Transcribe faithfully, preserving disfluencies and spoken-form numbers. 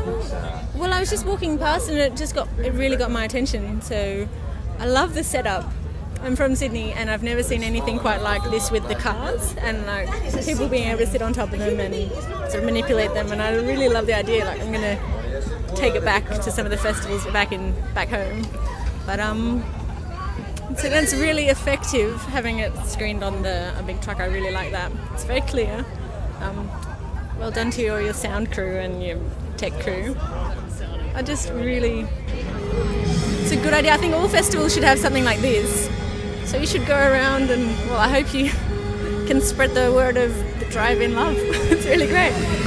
Well, I was just walking past and it just got, it really got my attention. So I love the setup. I'm from Sydney and I've never seen anything quite like this with the cars and like people being able to sit on top of them and sort of manipulate them. And I really love the idea. Like I'm going to take it back to some of the festivals back in back home. But um, so that's really effective having it screened on the a big truck. I really like that. It's very clear. Um, well done to all your sound crew and your tech crew. I just really, it's a good idea. I think all festivals should have something like this. So you should go around and, well, I hope you can spread the word of the drive-in love. It's really great.